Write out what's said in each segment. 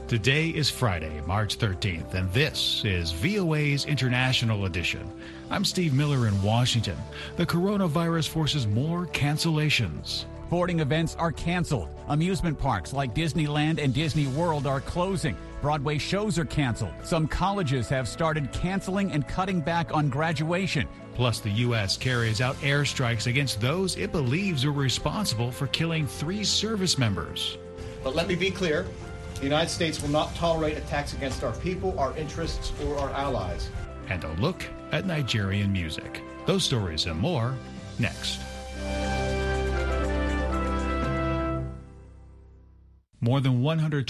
Today is Friday, March 13th, and this is VOA's International Edition. I'm Steve Miller in Washington. The coronavirus forces more cancellations. Sporting events are canceled. Amusement parks like Disneyland and Disney World are closing. Broadway shows are canceled. Some colleges have started canceling and cutting back on graduation. Plus, the U.S. carries out airstrikes against those it believes were responsible for killing 3 service members. But let me be clear. The United States will not tolerate attacks against our people, our interests, or our allies. And a look at Nigerian music. Those stories and more next. More than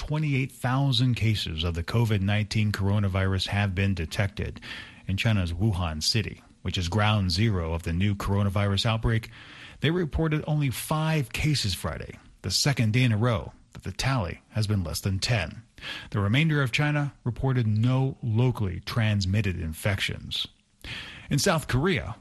128,000 cases of the COVID-19 coronavirus have been detected in China's Wuhan city, which is ground zero of the new coronavirus outbreak. They reported only 5 cases Friday, the second day in a row that the tally has been less than 10. The remainder of China reported no locally transmitted infections. In South Korea,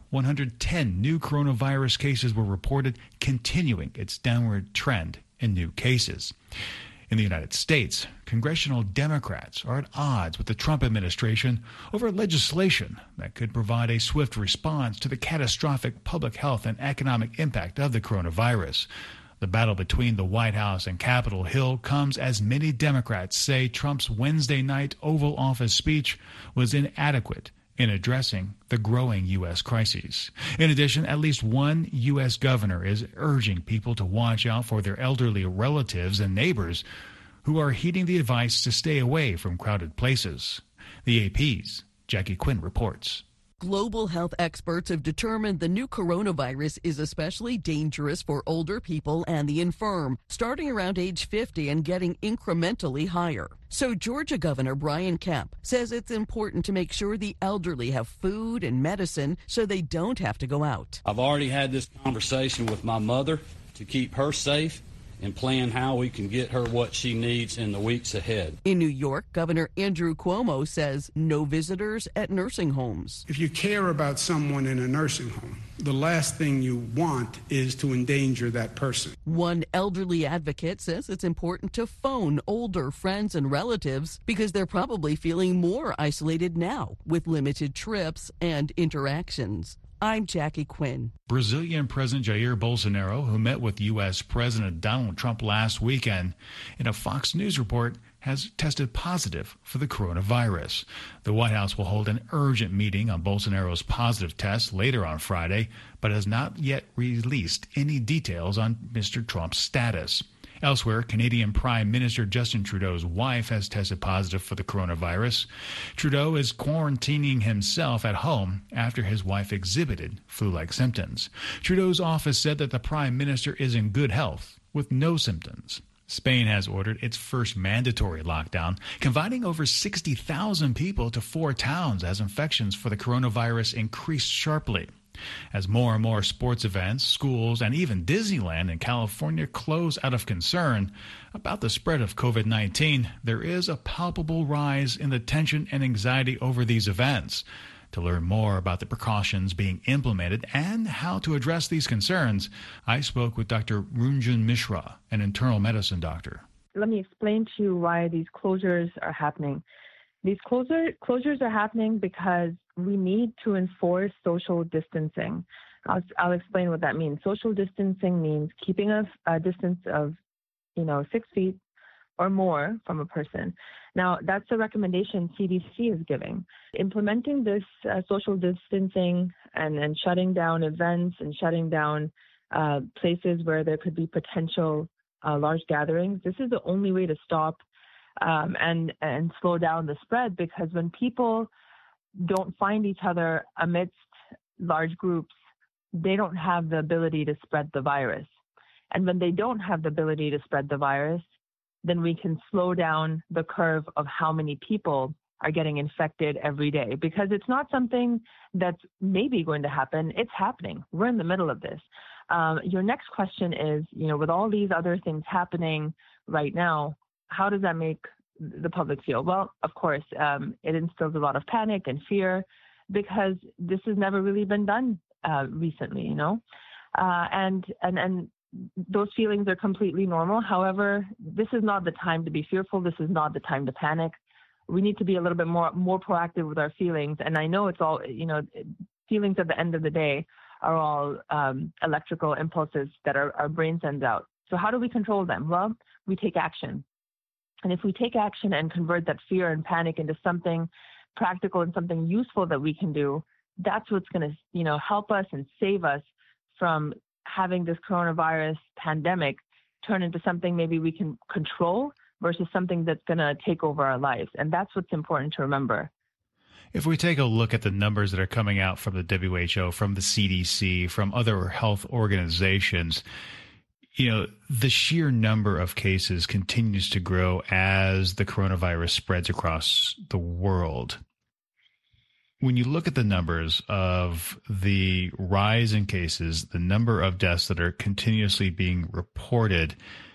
110 new coronavirus cases were reported, continuing its downward trend in new cases. In the United States, congressional Democrats are at odds with the Trump administration over legislation that could provide a swift response to the catastrophic public health and economic impact of the coronavirus. The battle between the White House and Capitol Hill comes as many Democrats say Trump's Wednesday night Oval Office speech was inadequate in addressing the growing U.S. crises. In addition, at least one U.S. governor is urging people to watch out for their elderly relatives and neighbors who are heeding the advice to stay away from crowded places. The AP's Jackie Quinn reports. Global health experts have determined the new coronavirus is especially dangerous for older people and the infirm, starting around age 50 and getting incrementally higher. So Georgia Governor Brian Kemp says it's important to make sure the elderly have food and medicine so they don't have to go out. I've already had this conversation with my mother to keep her safe and plan how we can get her what she needs in the weeks ahead. In New York, Governor Andrew Cuomo says no visitors at nursing homes. If you care about someone in a nursing home, the last thing you want is to endanger that person. One elderly advocate says it's important to phone older friends and relatives because they're probably feeling more isolated now with limited trips and interactions. I'm Jackie Quinn. Brazilian President Jair Bolsonaro, who met with U.S. President Donald Trump last weekend, in a Fox News report, has tested positive for the coronavirus. The White House will hold an urgent meeting on Bolsonaro's positive test later on Friday, but has not yet released any details on Mr. Trump's status. Elsewhere, Canadian Prime Minister Justin Trudeau's wife has tested positive for the coronavirus. Trudeau is quarantining himself at home after his wife exhibited flu-like symptoms. Trudeau's office said that the Prime Minister is in good health with no symptoms. Spain has ordered its first mandatory lockdown, confining over 60,000 people to 4 towns as infections for the coronavirus increased sharply. As more and more sports events, schools, and even Disneyland in California close out of concern about the spread of COVID-19, there is a palpable rise in the tension and anxiety over these events. To learn more about the precautions being implemented and how to address these concerns, I spoke with Dr. Runjun Mishra, an internal medicine doctor. Let me explain to you why these closures are happening. These closures are happening because we need to enforce social distancing. I'll explain what that means. Social distancing means keeping a distance of, 6 feet or more from a person. Now, that's the recommendation CDC is giving. Implementing this social distancing and shutting down events and shutting down places where there could be potential large gatherings, this is the only way to stop and slow down the spread, because when people don't find each other amidst large groups, they don't have the ability to spread the virus. And when they don't have the ability to spread the virus, then we can slow down the curve of how many people are getting infected every day, because it's not something that's maybe going to happen. It's happening. We're in the middle of this. Your next question is, with all these other things happening right now, how does that make the public feel? Well, of course, it instills a lot of panic and fear because this has never really been done recently, and those feelings are completely normal. However, this is not the time to be fearful. This is not the time to panic. We need to be a little bit more proactive with our feelings. And I know it's all, feelings at the end of the day are all electrical impulses that our brain sends out. So how do we control them? Well, we take action. And if we take action and convert that fear and panic into something practical and something useful that we can do, that's what's going to, help us and save us from having this coronavirus pandemic turn into something maybe we can control versus something that's going to take over our lives. And that's what's important to remember. If we take a look at the numbers that are coming out from the WHO, from the CDC, from other health organizations, the sheer number of cases continues to grow as the coronavirus spreads across the world. When you look at the numbers of the rise in cases, the number of deaths that are continuously being reported,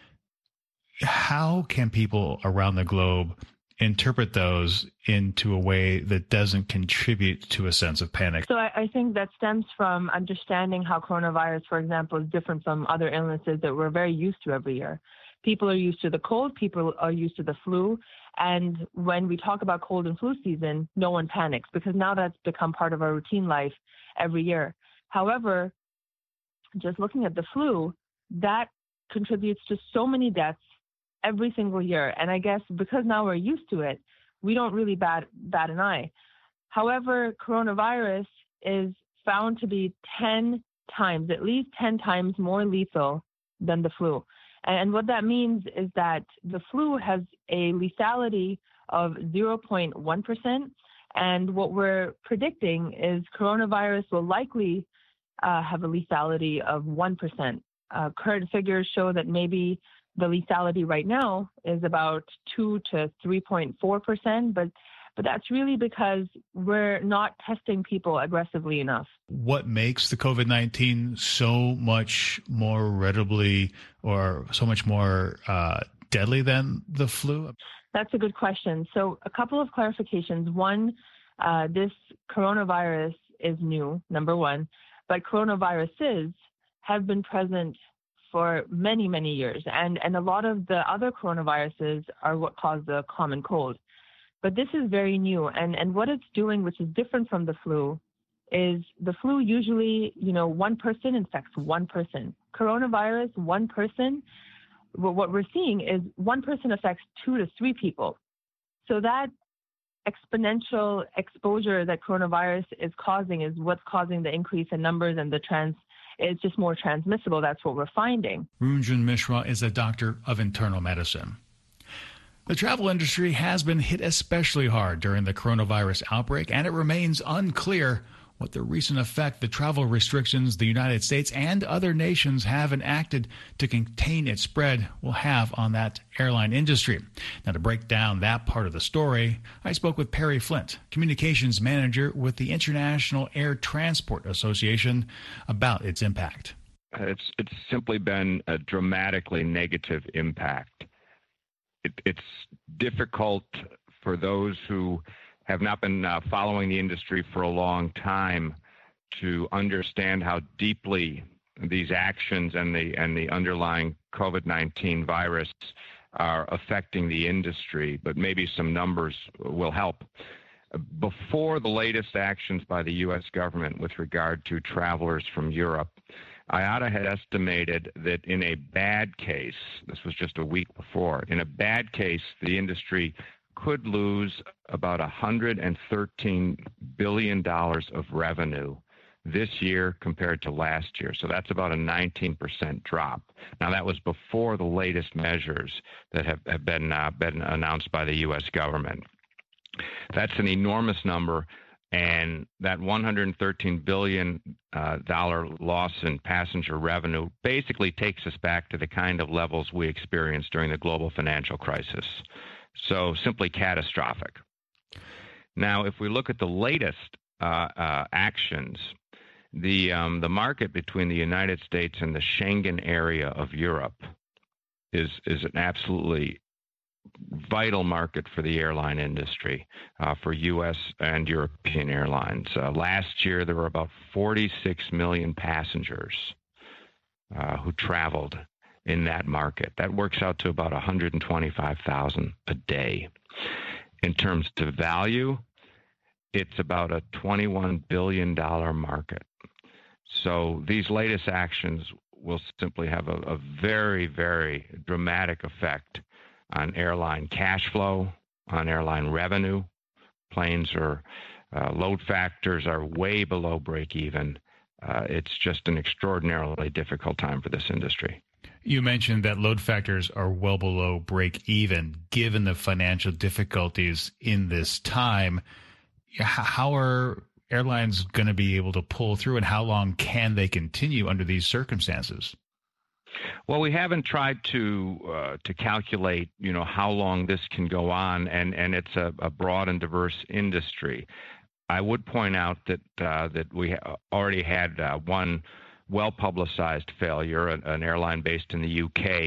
how can people around the globe interpret those into a way that doesn't contribute to a sense of panic? So I think that stems from understanding how coronavirus, for example, is different from other illnesses that we're very used to every year. People are used to the cold, people are used to the flu. And when we talk about cold and flu season, no one panics because now that's become part of our routine life every year. However, just looking at the flu, that contributes to so many deaths every single year. And I guess because now we're used to it, we don't really bat an eye. However, coronavirus is found to be 10 times, at least 10 times more lethal than the flu. And what that means is that the flu has a lethality of 0.1%. And what we're predicting is coronavirus will likely have a lethality of 1%. Current figures show that maybe the lethality right now is about 2 to 3.4%, but that's really because we're not testing people aggressively enough. What makes the COVID-19 so much more readily or so much more deadly than the flu? That's a good question. So a couple of clarifications. One, this coronavirus is new, number one, but coronaviruses have been present for many, many years. And a lot of the other coronaviruses are what cause the common cold. But this is very new. And what it's doing, which is different from the flu, is the flu usually, one person infects one person. Coronavirus, one person, what we're seeing is one person affects 2 to 3 people. So that exponential exposure that coronavirus is causing is what's causing the increase in numbers and it's just more transmissible. That's what we're finding. Runjhun Mishra is a doctor of internal medicine. The travel industry has been hit especially hard during the coronavirus outbreak, and it remains unclear what the recent effect the travel restrictions the United States and other nations have enacted to contain its spread will have on that airline industry. Now, to break down that part of the story, I spoke with Perry Flint, communications manager with the International Air Transport Association, about its impact. It's simply been a dramatically negative impact. It's difficult for those who have not been following the industry for a long time to understand how deeply these actions and the underlying COVID-19 virus are affecting the industry, but maybe some numbers will help. Before the latest actions by the U.S. government with regard to travelers from Europe, IATA had estimated that in a bad case, this was just a week before, in a bad case, the industry could lose about $113 billion of revenue this year compared to last year. So that's about a 19% drop. Now, that was before the latest measures that have been announced by the U.S. government. That's an enormous number. And that $113 billion loss in passenger revenue basically takes us back to the kind of levels we experienced during the global financial crisis. So simply catastrophic. Now, if we look at the latest actions, the market between the United States and the Schengen area of Europe is an absolutely vital market for the airline industry, for U.S. and European airlines. Last year, there were about 46 million passengers who traveled in that market. That works out to about 125,000 a day. In terms of value, it's about a $21 billion market. So these latest actions will simply have a very, very dramatic effect on airline cash flow, on airline revenue. Planes are load factors are way below break even. It's just an extraordinarily difficult time for this industry. You mentioned that load factors are well below break even. Given the financial difficulties in this time, how are airlines going to be able to pull through, and how long can they continue under these circumstances? Well, we haven't tried to calculate, how long this can go on, and it's a broad and diverse industry. I would point out that we already had one well-publicized failure, an airline based in the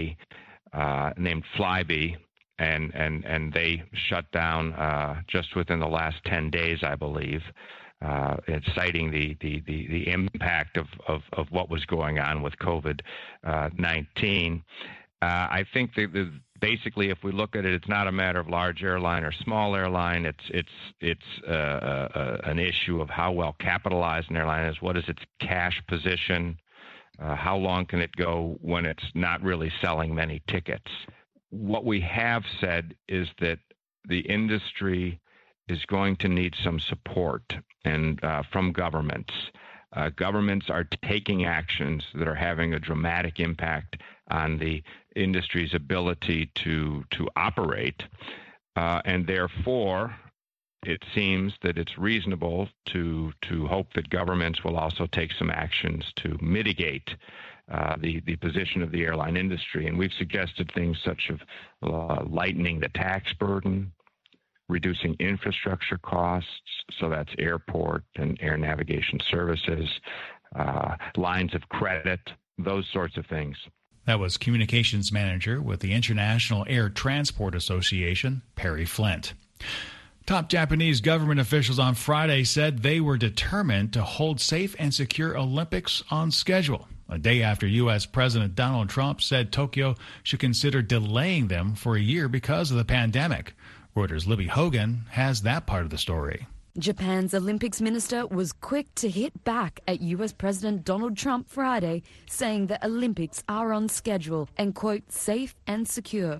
UK named Flybe, and they shut down just within the last 10 days, I believe. It's citing the impact of what was going on with COVID-19. I think that basically, if we look at it, it's not a matter of large airline or small airline. It's an issue of how well capitalized an airline is. What is its cash position? How long can it go when it's not really selling many tickets? What we have said is that the industry is going to need some support and from governments. Governments are taking actions that are having a dramatic impact on the industry's ability to operate, and therefore it seems that it's reasonable to hope that governments will also take some actions to mitigate the position of the airline industry. And we've suggested things such as lightening the tax burden, reducing infrastructure costs, so that's airport and air navigation services, lines of credit, those sorts of things. That was Communications Manager with the International Air Transport Association, Perry Flint. Top Japanese government officials on Friday said they were determined to hold safe and secure Olympics on schedule, a day after U.S. President Donald Trump said Tokyo should consider delaying them for a year because of the pandemic. Reuters' Libby Hogan has that part of the story. Japan's Olympics minister was quick to hit back at U.S. President Donald Trump Friday, saying the Olympics are on schedule and, quote, safe and secure.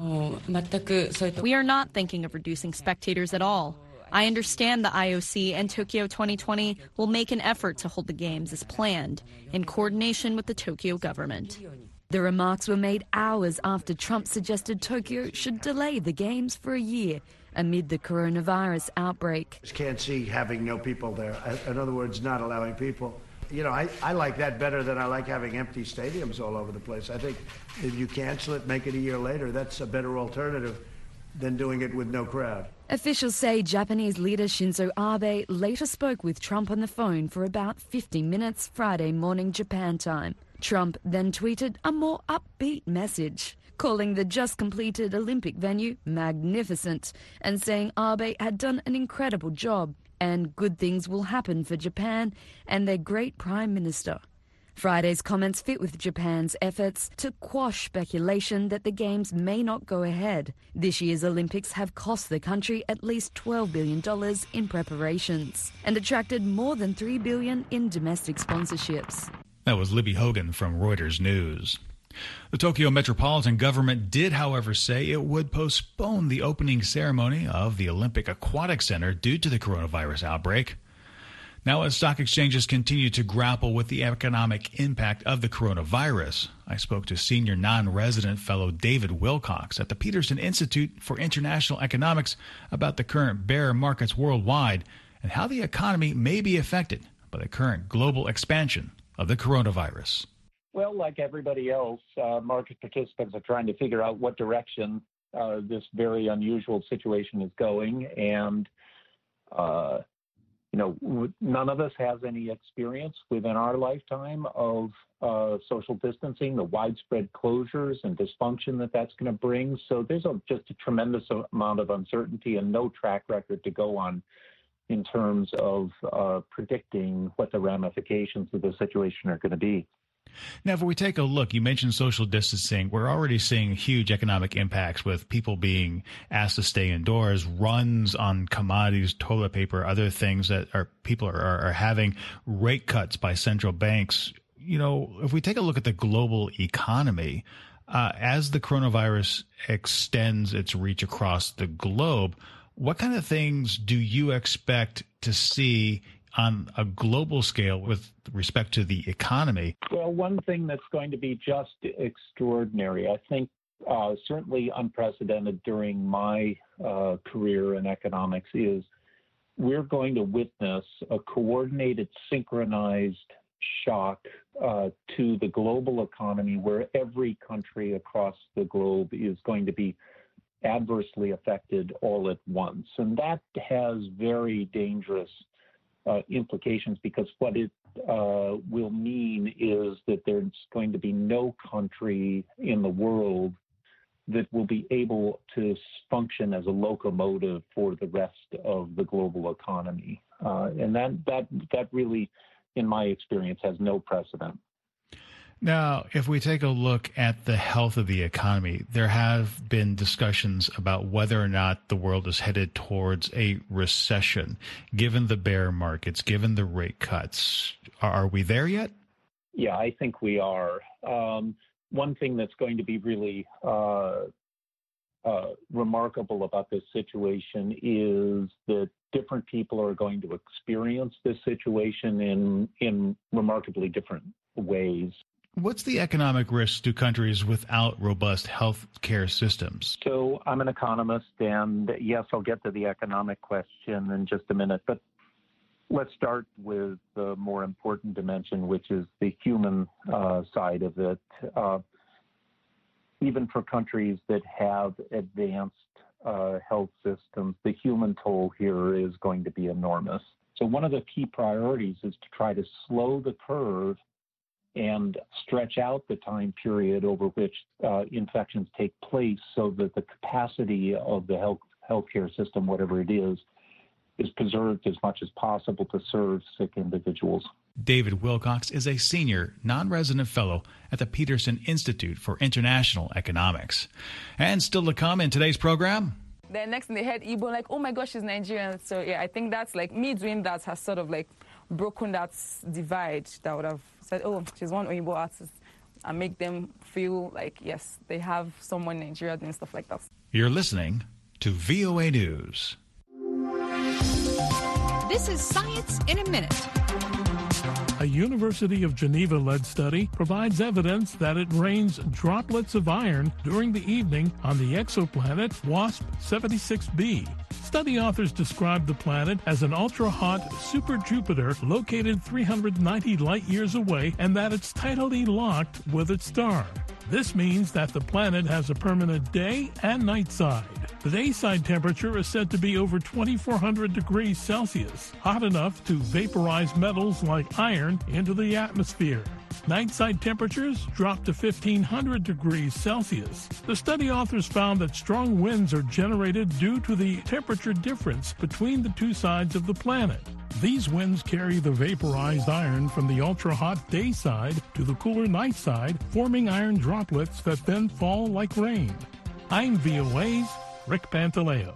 We are not thinking of reducing spectators at all. I understand the IOC and Tokyo 2020 will make an effort to hold the Games as planned, in coordination with the Tokyo government. The remarks were made hours after Trump suggested Tokyo should delay the Games for a year amid the coronavirus outbreak. Just can't see having no people there. In other words, not allowing people. I like that better than I like having empty stadiums all over the place. I think if you cancel it, make it a year later, that's a better alternative than doing it with no crowd. Officials say Japanese leader Shinzo Abe later spoke with Trump on the phone for about 50 minutes Friday morning Japan time. Trump then tweeted a more upbeat message, calling the just-completed Olympic venue magnificent and saying Abe had done an incredible job and good things will happen for Japan and their great Prime Minister. Friday's comments fit with Japan's efforts to quash speculation that the Games may not go ahead. This year's Olympics have cost the country at least $12 billion in preparations and attracted more than $3 billion in domestic sponsorships. That was Libby Hogan from Reuters News. The Tokyo Metropolitan Government did, however, say it would postpone the opening ceremony of the Olympic Aquatic Center due to the coronavirus outbreak. Now, as stock exchanges continue to grapple with the economic impact of the coronavirus, I spoke to senior non-resident fellow David Wilcox at the Peterson Institute for International Economics about the current bear markets worldwide and how the economy may be affected by the current global expansion of the coronavirus. Well, like everybody else, market participants are trying to figure out what direction this very unusual situation is going. And, none of us has any experience within our lifetime of social distancing, the widespread closures and dysfunction that's going to bring. So there's just a tremendous amount of uncertainty and no track record to go on in terms of predicting what the ramifications of the situation are going to be. Now, if we take a look, you mentioned social distancing. We're already seeing huge economic impacts with people being asked to stay indoors, runs on commodities, toilet paper, other things that people are having, rate cuts by central banks. You know, if we take a look at the global economy, as the coronavirus extends its reach across the globe, what kind of things do you expect to see on a global scale with respect to the economy? Well, one thing that's going to be just extraordinary, I think certainly unprecedented during my career in economics, is we're going to witness a coordinated, synchronized shock to the global economy where every country across the globe is going to be adversely affected all at once. And that has very dangerous implications, because what it will mean is that there's going to be no country in the world that will be able to function as a locomotive for the rest of the global economy. And that really, in my experience, has no precedent. Now, if we take a look at the health of the economy, there have been discussions about whether or not the world is headed towards a recession, given the bear markets, given the rate cuts. Are we there yet? Yeah, I think we are. One thing that's going to be really remarkable about this situation is that different people are going to experience this situation in remarkably different ways. What's the economic risk to countries without robust health care systems? So I'm an economist, and yes, I'll get to the economic question in just a minute, but let's start with the more important dimension, which is the human side of it. Even for countries that have advanced health systems, the human toll here is going to be enormous. So one of the key priorities is to try to slow the curve and stretch out the time period over which infections take place, so that the capacity of the healthcare system, whatever it is preserved as much as possible to serve sick individuals. David Wilcox is a senior non-resident fellow at the Peterson Institute for International Economics. And still to come in today's program. Then next thing they heard Igbo, like, oh my gosh, she's Nigerian. So yeah, I think that's like me doing that has sort of like broken that divide that would have said, oh, she's one Igbo artist, and make them feel like, yes, they have someone in Nigeria doing stuff like that. You're listening to VOA News. This is Science in a Minute. A University of Geneva-led study provides evidence that it rains droplets of iron during the evening on the exoplanet WASP-76b. Study authors describe the planet as an ultra-hot super Jupiter located 390 light-years away, and that it's tidally locked with its star. This means that the planet has a permanent day and night side. The dayside temperature is said to be over 2,400 degrees Celsius, hot enough to vaporize metals like iron into the atmosphere. Nightside temperatures drop to 1,500 degrees Celsius. The study authors found that strong winds are generated due to the temperature difference between the two sides of the planet. These winds carry the vaporized iron from the ultra-hot day side to the cooler night side, forming iron droplets that then fall like rain. I'm VOA's Rick Pantaleo.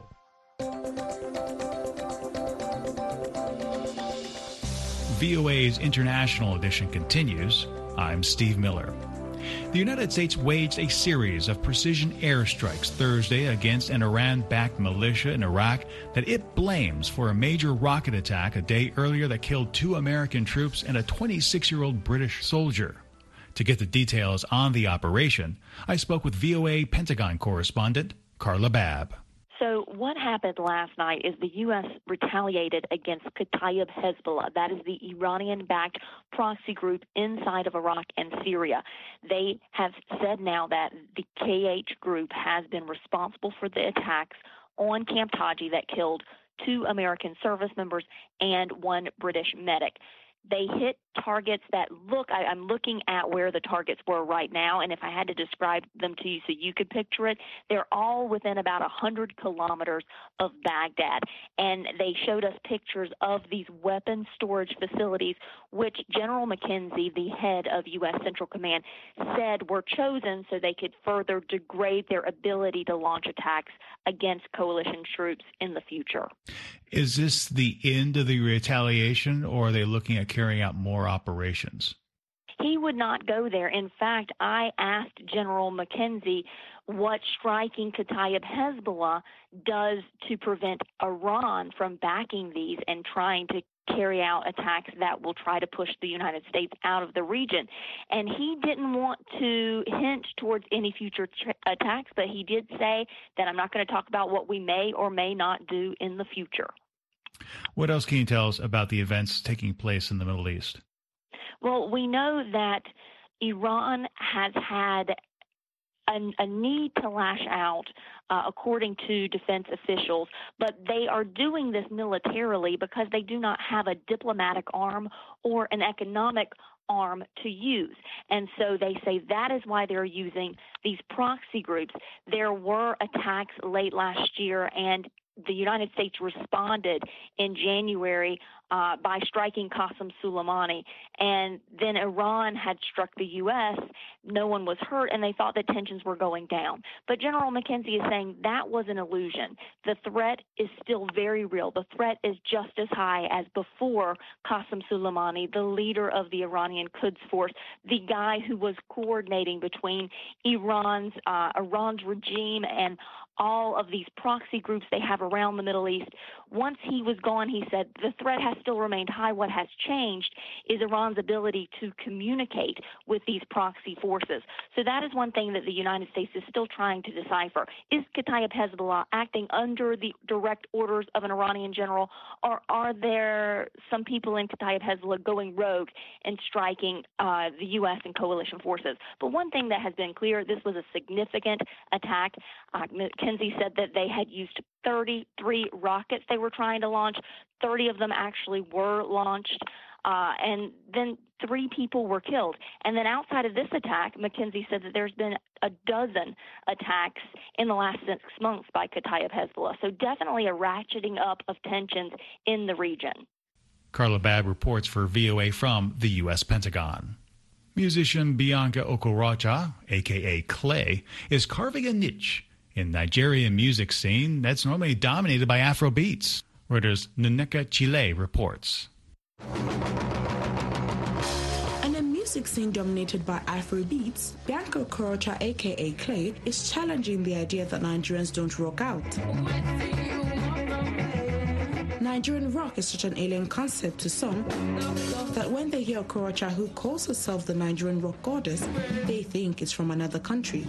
VOA's International Edition continues. I'm Steve Miller. The United States waged a series of precision airstrikes Thursday against an Iran-backed militia in Iraq that it blames for a major rocket attack a day earlier that killed 2 American troops and a 26-year-old British soldier. To get the details on the operation, I spoke with VOA Pentagon correspondent Carla Babb. So what happened last night is the U.S. retaliated against Kataib Hezbollah. That is the Iranian-backed proxy group inside of Iraq and Syria. They have said now that the KH group has been responsible for the attacks on Camp Taji that killed 2 American service members and 1 British medic. They hit targets that I'm looking at where the targets were right now, and if I had to describe them to you so you could picture it, they're all within about 100 kilometers of Baghdad. And they showed us pictures of these weapon storage facilities, which General McKenzie, the head of U.S. Central Command, said were chosen so they could further degrade their ability to launch attacks against coalition troops in the future. Is this the end of the retaliation, or are they looking at carrying out more operations? He would not go there. In fact, I asked General McKenzie what striking Kataib Hezbollah does to prevent Iran from backing these and trying to carry out attacks that will try to push the United States out of the region. And he didn't want to hint towards any future attacks, but he did say that I'm not going to talk about what we may or may not do in the future. What else can you tell us about the events taking place in the Middle East? Well, we know that Iran has had a need to lash out, according to defense officials, but they are doing this militarily because they do not have a diplomatic arm or an economic arm to use. And so they say that is why they're using these proxy groups. There were attacks late last year, and the United States responded in January by striking Qasem Soleimani, and then Iran had struck the U.S. No one was hurt, and they thought that tensions were going down. But General McKenzie is saying that was an illusion. The threat is still very real. The threat is just as high as before Qasem Soleimani, the leader of the Iranian Quds Force, the guy who was coordinating between Iran's regime and all of these proxy groups they have around the Middle East. Once he was gone, he said the threat has still remained high. What has changed is Iran's ability to communicate with these proxy forces. So that is one thing that the United States is still trying to decipher. Is Kataib Hezbollah acting under the direct orders of an Iranian general, or are there some people in Kataib Hezbollah going rogue and striking the U.S. and coalition forces? But one thing that has been clear, this was a significant attack. McKenzie said that they had used 33 rockets they were trying to launch. 30 of them actually were launched, and then 3 people were killed. And then outside of this attack, McKenzie said that there's been a dozen attacks in the last 6 months by Kataib Hezbollah. So definitely a ratcheting up of tensions in the region. Carla Babb reports for VOA from the U.S. Pentagon. Musician Bianca Okorocha, a.k.a. Clay, is carving a niche in Nigerian music scene that's normally dominated by Afro beats. Reuters' Nneka Chile reports. In a music scene dominated by Afro beats, Bianca Okorocha, aka Clay, is challenging the idea that Nigerians don't rock out. Nigerian rock is such an alien concept to some that when they hear Okorocha, who calls herself the Nigerian rock goddess, they think it's from another country.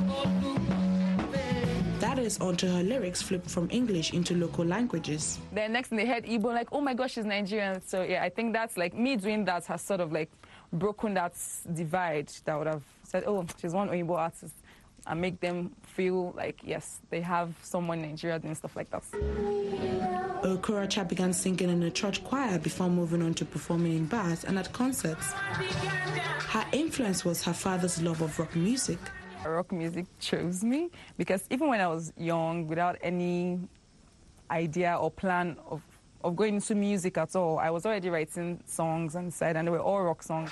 That is onto her lyrics flipped from English into local languages. Then next thing they heard Igbo, like, oh my gosh, she's Nigerian. So yeah, I think that's like me doing that has sort of like broken that divide that would have said, oh, she's one Igbo artist, and make them feel like, yes, they have someone in Nigeria doing stuff like that. Okorocha began singing in a church choir before moving on to performing in bars and at concerts. Her influence was her father's love of rock music. Rock music chose me because even when I was young, without any idea or plan of going into music at all, I was already writing songs on the side, and they were all rock songs.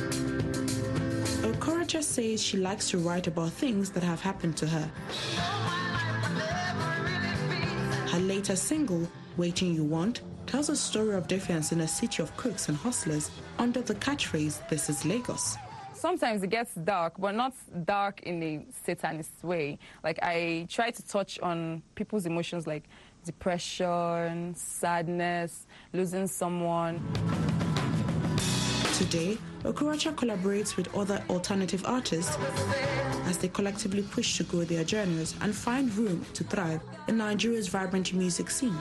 Okorocha says she likes to write about things that have happened to her. Her latest single, Waiting You Want, tells a story of defiance in a city of crooks and hustlers under the catchphrase, "This is Lagos." Sometimes it gets dark, but not dark in a satanist way. Like, I try to touch on people's emotions like depression, sadness, losing someone. Today, Okorocha collaborates with other alternative artists as they collectively push to grow their genres and find room to thrive in Nigeria's vibrant music scene.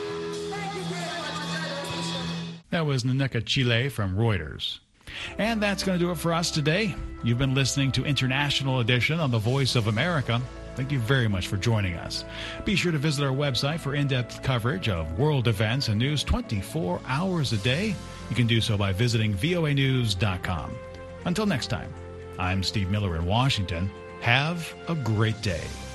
That was Nneka Chile from Reuters. And that's going to do it for us today. You've been listening to International Edition on the Voice of America. Thank you very much for joining us. Be sure to visit our website for in-depth coverage of world events and news 24 hours a day. You can do so by visiting voanews.com. Until next time, I'm Steve Miller in Washington. Have a great day.